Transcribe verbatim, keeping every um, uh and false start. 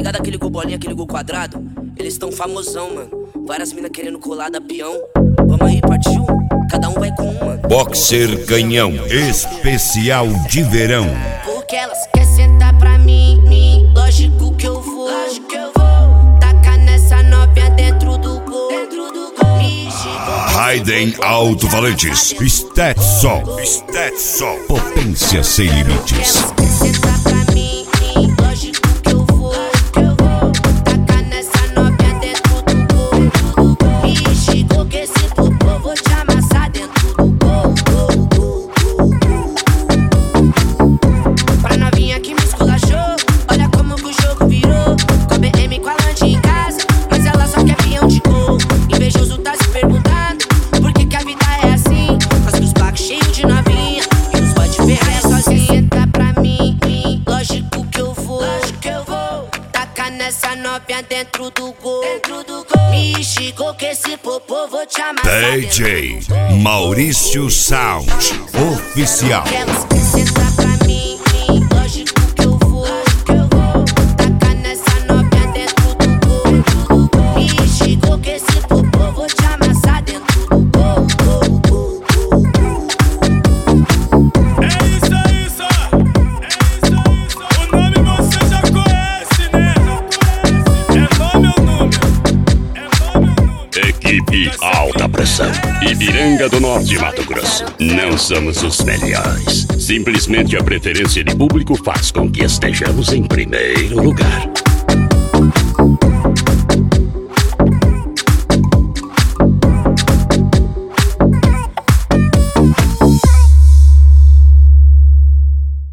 Cuidado aquele gol bolinha, aquele gol quadrado. Eles tão famosão, mano. Várias minas querendo colar da peão. Vamos aí, partiu. Cada um vai com uma. Boxer Canhão especial de verão. Porque elas querem sentar pra mim, mim. Lógico que eu vou. Lógico que eu vou. Tacar nessa novinha dentro do gol. Dentro do gol. Raiden Alto-Falantes. Stetson. Stetson. Potência sem limites. Elas querem sentar pra mim, mim. Lógico que eu vou. Lógico que eu vou. Tacar nessa novinha dentro do gol. Me chegou que esse popô vou te amassar dentro do gol. Pra novinha que me esculachou, olha como que o jogo virou. Com a B M com a Land em casa, mas ela só quer peão de gol. Invejoso tá se perguntando por que que a vida é assim. Mas os blacos cheios de novinha e os boy de ferraia sozinha. Senta pra mim, mim, lógico que eu vou. Lógico que eu vou. Tacar nessa novinha dentro do gol. Dentro do gol. Me chegou que esse popô vou te amassar. D J Maurício Sound Oficial. Elas querem sentar pra mim, mim, lógico que eu vou. Lógico que eu vou. Tacar nessa novinha dentro do gol. Me chegou que esse popô vou te amassar dentro do gol. É isso, é isso, é isso, é isso. O nome você já conhece, né? É nome ou número? É nome ou número? Equipe Alta Pressão, Ibiranga do Norte, Mato Grosso. Não somos os melhores. Simplesmente a preferência de público faz com que estejamos em primeiro lugar.